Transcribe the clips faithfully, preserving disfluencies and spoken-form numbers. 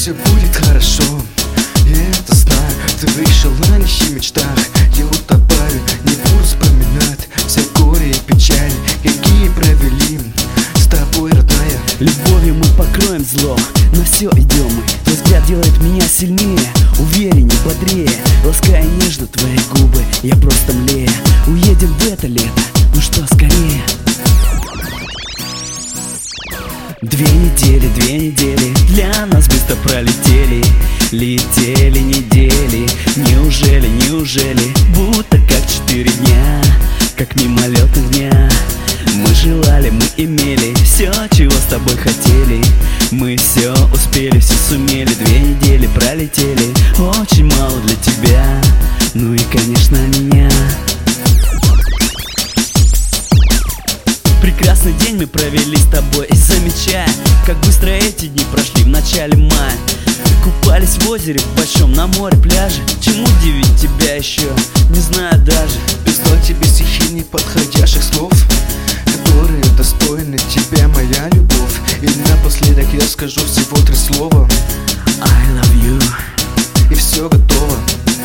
все будет хорошо, я это знаю. Ты вышел на нищих мечтах, я утопаю. Не буду вспоминать все горе и печали, какие провели с тобой, родная. Любовью мы покроем зло, на все идем мы. Твой взгляд делает меня сильнее, увереннее, бодрее. Лаская нежно твои губы, я просто млею. Уедем в это лето, ну что, скорее. Две недели, две недели для нас быстро пролетели. Летели недели, неужели, неужели будто как четыре дня, как мимолетных дня. Мы желали, мы имели все, чего с тобой хотели. Мы все успели, все сумели. Две недели пролетели, очень мало для тебя, ну и, конечно, меня. Прекрасный день мы провели с тобой, замечая, как быстро эти дни прошли в начале мая. Купались в озере в большом, на море, пляже. Чему удивить тебя еще, не знаю даже. Писал тебе стихи неподходящих слов, которые достойны тебя, моя любовь. И напоследок я скажу всего три слова: I love you. И все готово.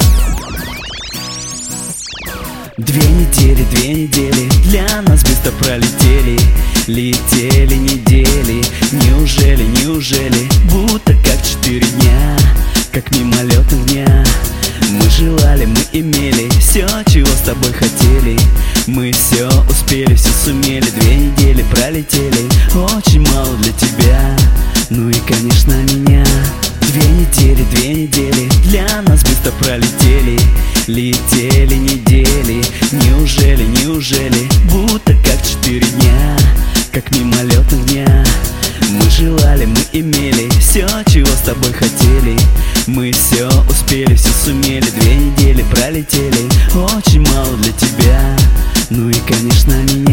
Две недели, две недели для нас быстро пролетели. Летели недели, неужели, неужели будто как четыре дня, как мимолетных дня. Мы желали, мы имели все, чего с тобой хотели. Мы все успели, все сумели. Две недели пролетели, очень мало для тебя, ну и, конечно, меня. Две недели, две недели для нас быстро пролетели. Летели недели, неужели, неужели будто как четыре дня, как мимолетных дня. Мы желали, мы имели все, чего с тобой хотели. Мы все успели, все сумели. Две недели пролетели, очень мало для тебя, ну и, конечно, меня.